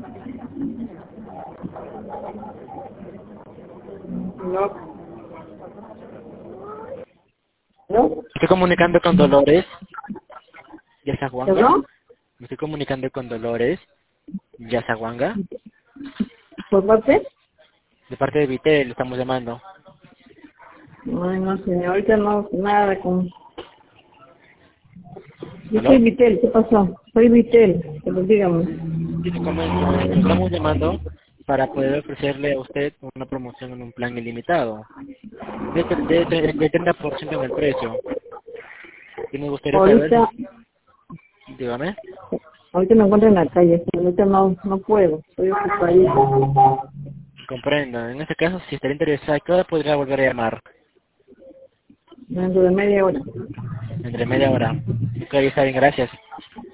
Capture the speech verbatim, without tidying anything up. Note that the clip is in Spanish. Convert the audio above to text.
No. ¿No? Me estoy comunicando con Dolores Yazahuanga. ¿Perdón? Me estoy comunicando con Dolores Yazahuanga. ¿Por parte? De parte de Vitel, le estamos llamando. Ay, no, señor, ahorita no, nada con... Yo ¿Aló? soy Vitel, ¿qué pasó? Soy Vitel, pero dígame. Sí, te comento. Le estamos llamando para poder ofrecerle a usted una promoción en un plan ilimitado. De, tre- de, tre- de treinta por ciento en el precio. Y me gustaría saber Ahorita, si... Dígame. ahorita me encuentro en la calle, ahorita no, no puedo, estoy ocupadita. Comprendo. En este caso, si estaría interesada, ¿qué hora podría volver a llamar? Dentro de media hora. Entre media hora. Ok, está bien, gracias.